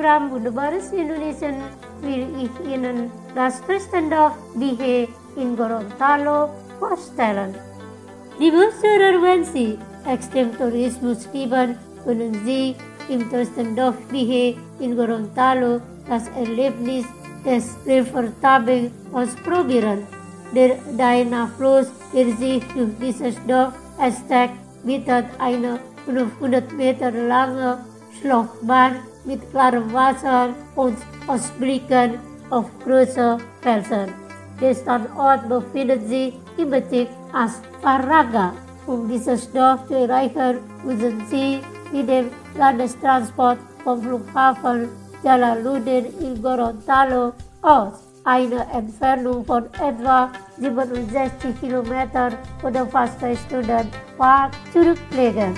Program Budebaris Indonesian will ihnen das Christendom Bihe in Gorontalo vorstellen. Liebe Zuhörer, wenn Sie Extremtourismus lieben, können Sie im Christendom Bihe in Gorontalo das Erlebnis des Rivertabing ausprobieren. Der Daina-Fluss, der sich durch dieses Dorf erstreckt, bietet eine 500 Meter lange Schlauchbahn mit klarem Wasser und Ausblicken auf große Felsen. Der Standort befindet sich im Bezirk Asfaraga. Um dieses Dorf zu erreichen, müssen Sie mit dem Landestransport vom Flughafen Jalaluddin in Gorontalo aus eine Entfernung von etwa 67 Kilometer oder fast 2 Stunden Fahrt zurücklegen.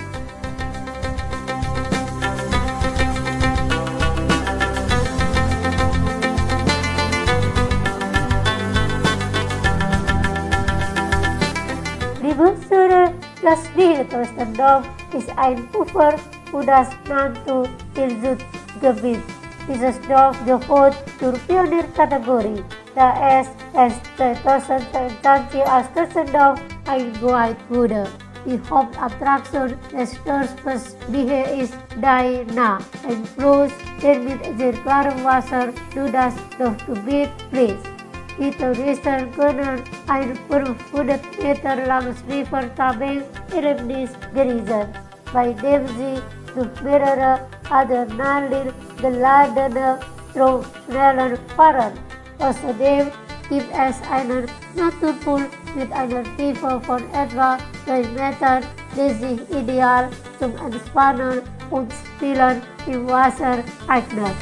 Liebe Zuhörer, das Bihe-Christendom ist ein Ufer für das Nantu-Tilsut-Gebiet. Dieses Dorf gehört zur Pionierkategorie, da es erst 2022 als Christendom eingeweiht wurde. Die Hauptattraktion des Dorfes Bihe ist Daina, ein Fluss, der mit sehr klarem Wasser durch das Dorfgebiet fließt. Die Touristen können ein 500 Meter langes Rivertabing-Erlebnis genießen, bei dem sie durch mehrere adrenalingeladene Stromschnellen fahren. Außerdem gibt es einen Naturpool mit einer Tiefe von etwa 2 Metern, der sich ideal zum Entspannen und Spielen im Wasser eignet.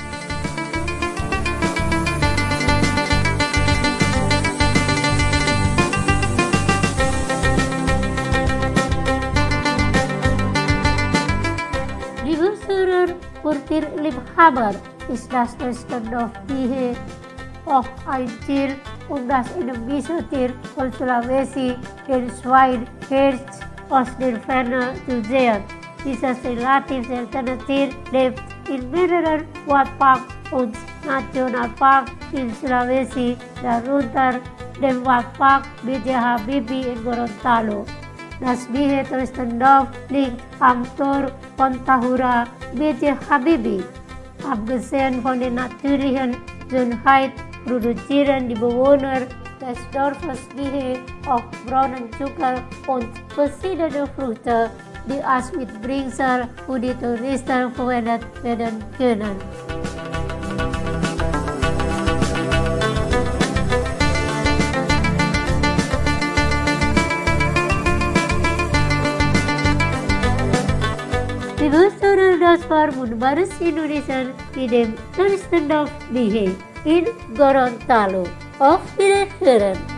Für die Liebhaber ist das Christendom Bihe auch ein Ziel, um das endemische Tier von Sulawesi, den Schweinherz, aus der Ferne zu sehen. Dieses relativ seltene Tier lebt in mehreren Wildparks und Nationalparks in Sulawesi, darunter dem Wildpark B.J. Habibie in Gorontalo. Das Bihe-Christendom liegt am Tor von Tahura B.J. Habibie. Abgesehen von der natürlichen Schönheit produzieren die Bewohner des Dorfes Bihe auch braunen Zucker und verschiedene Früchte, die als Mitbringsel für die Touristen verwendet werden können. Das war Budebaris Indonesian in dem Christendom Bihe in Gorontalo. Auf Wiederhören!